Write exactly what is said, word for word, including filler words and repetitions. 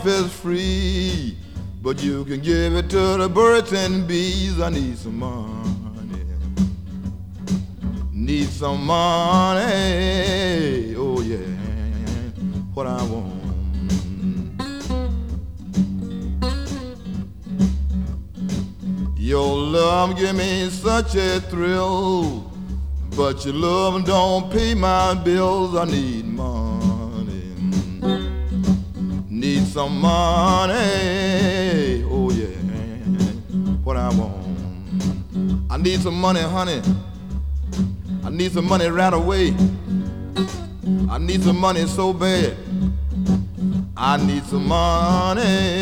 life is free, but you can give it to the birds and bees. I need some money, need some money, oh yeah, what I want. Your love give me such a thrill, but your love don't pay my bills. I need money, need some money, oh yeah, what I want. I need some money, honey, I need some money right away. I need some money so bad, I need some money.